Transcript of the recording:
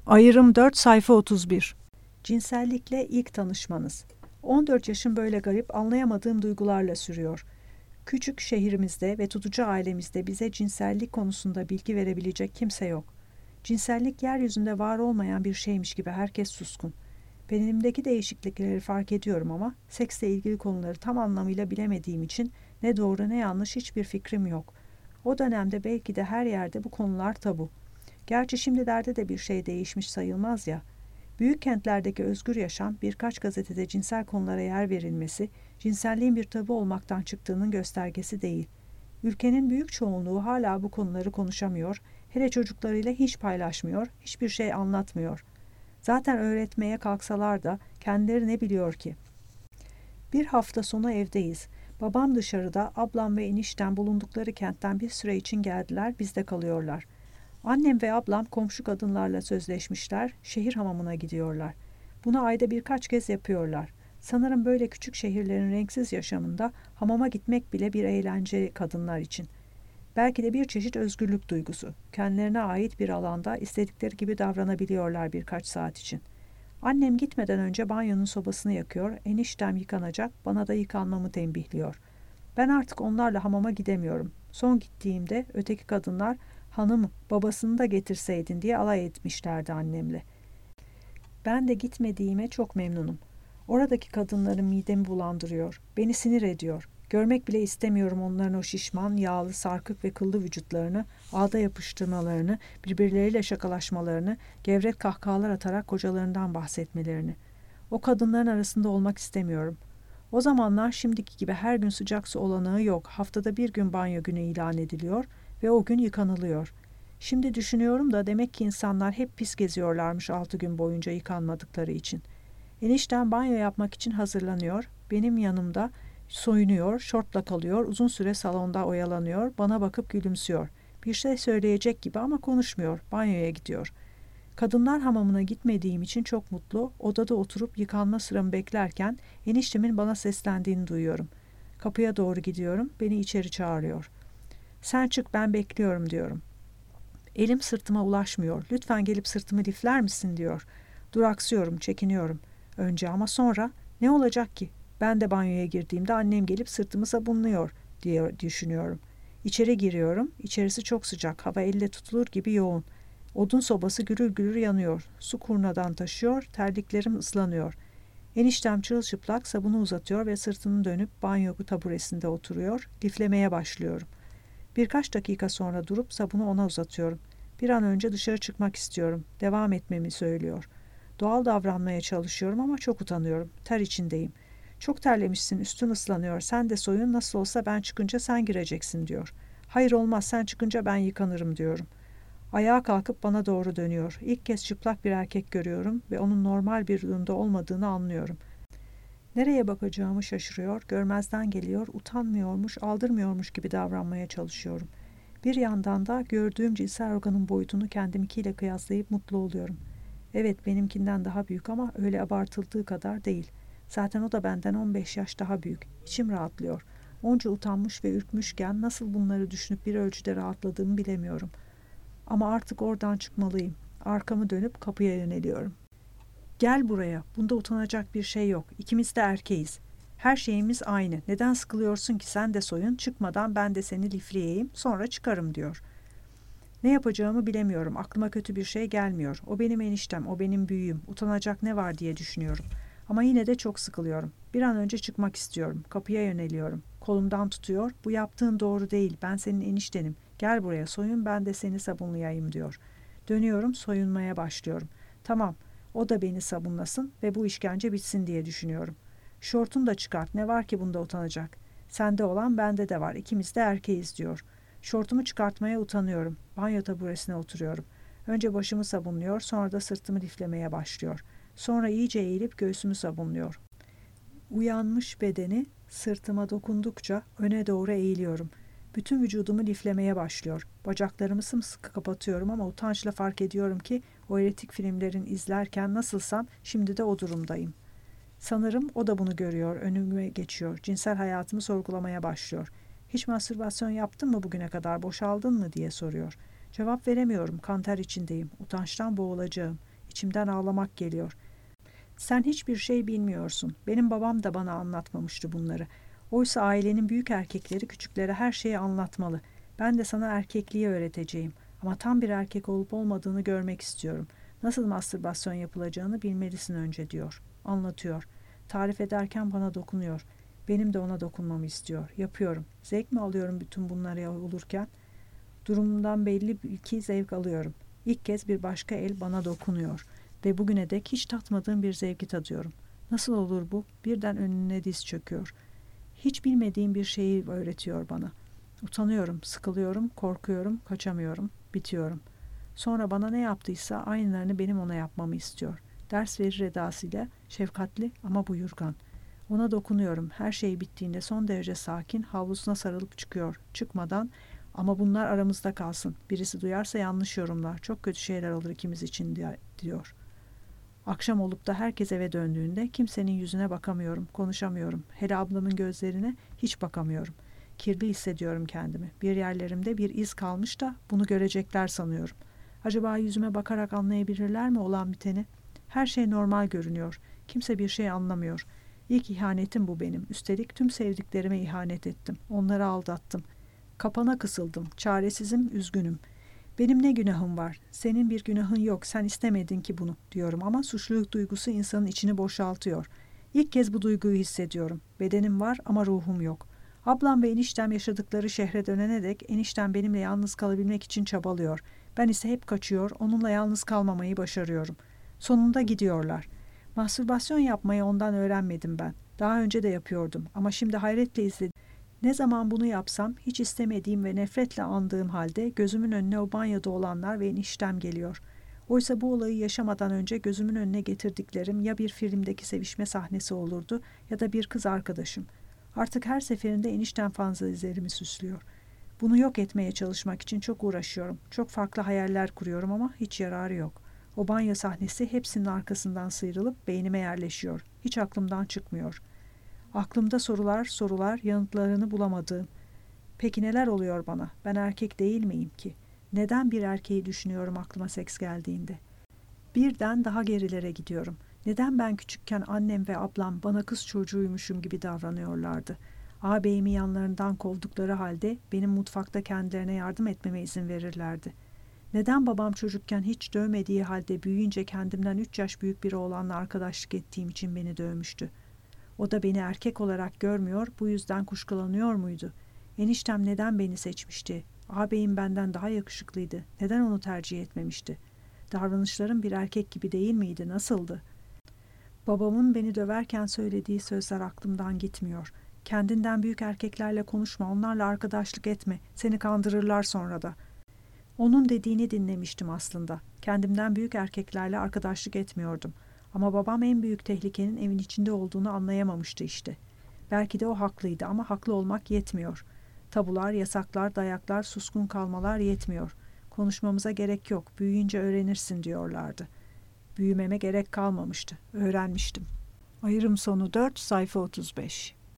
Ayrım 4 sayfa 31. Cinsellikle ilk tanışmanız. 14 yaşım böyle garip, anlayamadığım duygularla sürüyor. Küçük şehrimizde ve tutucu ailemizde bize cinsellik konusunda bilgi verebilecek kimse yok. Cinsellik yeryüzünde var olmayan bir şeymiş gibi herkes suskun. Benimdeki değişiklikleri fark ediyorum ama seksle ilgili konuları tam anlamıyla bilemediğim için ne doğru ne yanlış hiçbir fikrim yok. O dönemde belki de her yerde bu konular tabu. Gerçi şimdilerde de bir şey değişmiş sayılmaz ya. Büyük kentlerdeki özgür yaşam, birkaç gazetede cinsel konulara yer verilmesi, cinselliğin bir tabu olmaktan çıktığının göstergesi değil. Ülkenin büyük çoğunluğu hala bu konuları konuşamıyor, hele çocuklarıyla hiç paylaşmıyor, hiçbir şey anlatmıyor. Zaten öğretmeye kalksalar da kendileri ne biliyor ki? Bir hafta sonu evdeyiz. Babam dışarıda, ablam ve eniştem bulundukları kentten bir süre için geldiler, bizde kalıyorlar. Annem ve ablam komşu kadınlarla sözleşmişler, şehir hamamına gidiyorlar. Bunu ayda birkaç kez yapıyorlar. Sanırım böyle küçük şehirlerin renksiz yaşamında hamama gitmek bile bir eğlence kadınlar için. Belki de bir çeşit özgürlük duygusu. Kendilerine ait bir alanda istedikleri gibi davranabiliyorlar birkaç saat için. Annem gitmeden önce banyonun sobasını yakıyor, eniştem yıkanacak, bana da yıkanmamı tembihliyor. Ben artık onlarla hamama gidemiyorum. Son gittiğimde öteki kadınlar hanım babasını da getirseydin diye alay etmişlerdi annemle. Ben de gitmediğime çok memnunum. Oradaki kadınların midemi bulandırıyor, beni sinir ediyor. Görmek bile istemiyorum onların o şişman, yağlı, sarkık ve kıllı vücutlarını, ağda yapıştırmalarını, birbirleriyle şakalaşmalarını, gevrek kahkahalar atarak kocalarından bahsetmelerini. O kadınların arasında olmak istemiyorum. O zamanlar şimdiki gibi her gün sıcak su olanağı yok. Haftada bir gün banyo günü ilan ediliyor ve o gün yıkanılıyor. Şimdi düşünüyorum da demek ki insanlar hep pis geziyorlarmış 6 gün boyunca yıkanmadıkları için. Enişten banyo yapmak için hazırlanıyor. Benim yanımda soyunuyor, şortla kalıyor, uzun süre salonda oyalanıyor, bana bakıp gülümsüyor. Bir şey söyleyecek gibi ama konuşmuyor, banyoya gidiyor. Kadınlar hamamına gitmediğim için çok mutlu, odada oturup yıkanma sıramı beklerken eniştemin bana seslendiğini duyuyorum. Kapıya doğru gidiyorum, beni içeri çağırıyor. Sen çık, ben bekliyorum diyorum. Elim sırtıma ulaşmıyor. Lütfen gelip sırtımı lifler misin diyor. Duraksıyorum, çekiniyorum. Önce ama sonra ne olacak ki? Ben de banyoya girdiğimde annem gelip sırtımı sabunluyor diye düşünüyorum. İçeri giriyorum. İçerisi çok sıcak. Hava elle tutulur gibi yoğun. Odun sobası gürül gürül yanıyor. Su kurnadan taşıyor. Terliklerim ıslanıyor. Eniştem çırılçıplak sabunu uzatıyor ve sırtını dönüp banyo taburesinde oturuyor. Liflemeye başlıyorum. Birkaç dakika sonra durup sabunu ona uzatıyorum. Bir an önce dışarı çıkmak istiyorum. Devam etmemi söylüyor. Doğal davranmaya çalışıyorum ama çok utanıyorum. Ter içindeyim. Çok terlemişsin, üstün ıslanıyor. Sen de soyun, nasıl olsa ben çıkınca sen gireceksin diyor. Hayır olmaz, sen çıkınca ben yıkanırım diyorum. Ayağa kalkıp bana doğru dönüyor. İlk kez çıplak bir erkek görüyorum ve onun normal bir durumda olmadığını anlıyorum. Nereye bakacağımı şaşırıyor, görmezden geliyor, utanmıyormuş, aldırmıyormuş gibi davranmaya çalışıyorum. Bir yandan da gördüğüm cinsel organın boyutunu kendiminkiyle kıyaslayıp mutlu oluyorum. Evet, benimkinden daha büyük ama öyle abartıldığı kadar değil. Zaten o da benden 15 yaş daha büyük. İçim rahatlıyor. Onca utanmış ve ürkmüşken nasıl bunları düşünüp bir ölçüde rahatladığımı bilemiyorum. Ama artık oradan çıkmalıyım. Arkamı dönüp kapıya yöneliyorum. Gel buraya. Bunda utanacak bir şey yok. İkimiz de erkeğiz. Her şeyimiz aynı. Neden sıkılıyorsun ki, sen de soyun. Çıkmadan ben de seni lifleyeyim. Sonra çıkarım diyor. Ne yapacağımı bilemiyorum. Aklıma kötü bir şey gelmiyor. O benim eniştem, o benim büyüğüm. Utanacak ne var diye düşünüyorum. Ama yine de çok sıkılıyorum. Bir an önce çıkmak istiyorum. Kapıya yöneliyorum. Kolumdan tutuyor. Bu yaptığın doğru değil. Ben senin eniştenim. Gel buraya soyun, ben de seni sabunlayayım diyor. Dönüyorum, soyunmaya başlıyorum. Tamam. O da beni sabunlasın ve bu işkence bitsin diye düşünüyorum. Şortunu da çıkart. Ne var ki bunda utanacak? Sende olan bende de var. İkimiz de erkeğiz diyor. Şortumu çıkartmaya utanıyorum. Banyo taburesine oturuyorum. Önce başımı sabunluyor, sonra da sırtımı liflemeye başlıyor. Sonra iyice eğilip göğsümü sabunluyor. Uyanmış bedeni sırtıma dokundukça öne doğru eğiliyorum. Bütün vücudumu liflemeye başlıyor. Bacaklarımı sımsıkı kapatıyorum ama utançla fark ediyorum ki o erotik filmlerin izlerken nasılsam şimdi de o durumdayım. Sanırım o da bunu görüyor, önüme geçiyor. Cinsel hayatımı sorgulamaya başlıyor. Hiç mastürbasyon yaptın mı bugüne kadar, boşaldın mı diye soruyor. Cevap veremiyorum, kanter içindeyim. Utançtan boğulacağım. İçimden ağlamak geliyor. Sen hiçbir şey bilmiyorsun. Benim babam da bana anlatmamıştı bunları. Oysa ailenin büyük erkekleri küçüklere her şeyi anlatmalı. Ben de sana erkekliği öğreteceğim. Ama tam bir erkek olup olmadığını görmek istiyorum. Nasıl mastürbasyon yapılacağını bilmelisin önce diyor. Anlatıyor. Tarif ederken bana dokunuyor. Benim de ona dokunmamı istiyor. Yapıyorum. Zevk mi alıyorum bütün bunları olurken? Durumumdan belli ki zevk alıyorum. İlk kez bir başka el bana dokunuyor. Ve bugüne dek hiç tatmadığım bir zevki tadıyorum. Nasıl olur bu? Birden önüne diz çöküyor. Hiç bilmediğim bir şeyi öğretiyor bana. Utanıyorum, sıkılıyorum, korkuyorum, kaçamıyorum, bitiyorum. Sonra bana ne yaptıysa aynılarını benim ona yapmamı istiyor. Ders verir edasıyla, şefkatli ama buyurgan. Ona dokunuyorum. Her şey bittiğinde son derece sakin, havlusuna sarılıp çıkıyor. Çıkmadan, ama bunlar aramızda kalsın. Birisi duyarsa yanlış yorumlar. Çok kötü şeyler olur ikimiz için diyor. Akşam olup da herkes eve döndüğünde kimsenin yüzüne bakamıyorum, konuşamıyorum. Hele ablamın gözlerine hiç bakamıyorum. Kirli hissediyorum kendimi. Bir yerlerimde bir iz kalmış da bunu görecekler sanıyorum. Acaba yüzüme bakarak anlayabilirler mi olan biteni? Her şey normal görünüyor. Kimse bir şey anlamıyor. İlk ihanetim bu benim. Üstelik tüm sevdiklerime ihanet ettim. Onları aldattım. Kapana kısıldım. Çaresizim, üzgünüm. Benim ne günahım var? Senin bir günahın yok. Sen istemedin ki bunu diyorum ama suçluluk duygusu insanın içini boşaltıyor. İlk kez bu duyguyu hissediyorum. Bedenim var ama ruhum yok. Ablam ve eniştem yaşadıkları şehre dönene dek eniştem benimle yalnız kalabilmek için çabalıyor. Ben ise hep kaçıyor, onunla yalnız kalmamayı başarıyorum. Sonunda gidiyorlar. Mastürbasyon yapmayı ondan öğrenmedim ben. Daha önce de yapıyordum ama şimdi hayretle izledim. Ne zaman bunu yapsam hiç istemediğim ve nefretle andığım halde gözümün önüne o banyoda olanlar ve eniştem geliyor. Oysa bu olayı yaşamadan önce gözümün önüne getirdiklerim ya bir filmdeki sevişme sahnesi olurdu ya da bir kız arkadaşım. Artık her seferinde eniştem fantazilerimi süslüyor. Bunu yok etmeye çalışmak için çok uğraşıyorum. Çok farklı hayaller kuruyorum ama hiç yararı yok. O banyo sahnesi hepsinin arkasından sıyrılıp beynime yerleşiyor. Hiç aklımdan çıkmıyor. Aklımda sorular, yanıtlarını bulamadığım. Peki neler oluyor bana? Ben erkek değil miyim ki? Neden bir erkeği düşünüyorum aklıma seks geldiğinde? Birden daha gerilere gidiyorum. Neden ben küçükken annem ve ablam bana kız çocuğuymuşum gibi davranıyorlardı? Ağabeyimi yanlarından kovdukları halde benim mutfakta kendilerine yardım etmeme izin verirlerdi. Neden babam çocukken hiç dövmediği halde büyüyünce kendimden 3 yaş büyük bir oğlanla arkadaşlık ettiğim için beni dövmüştü? O da beni erkek olarak görmüyor, bu yüzden kuşkulanıyor muydu? Eniştem neden beni seçmişti? Ağabeyim benden daha yakışıklıydı. Neden onu tercih etmemişti? Davranışlarım bir erkek gibi değil miydi? Nasıldı? Babamın beni döverken söylediği sözler aklımdan gitmiyor. Kendinden büyük erkeklerle konuşma, onlarla arkadaşlık etme. Seni kandırırlar sonra da. Onun dediğini dinlemiştim aslında. Kendimden büyük erkeklerle arkadaşlık etmiyordum. Ama babam en büyük tehlikenin evin içinde olduğunu anlayamamıştı işte. Belki de o haklıydı ama haklı olmak yetmiyor. Tabular, yasaklar, dayaklar, suskun kalmalar yetmiyor. Konuşmamıza gerek yok, büyüyünce öğrenirsin diyorlardı. Büyümeme gerek kalmamıştı, öğrenmiştim. Ayrım sonu 4, sayfa 35.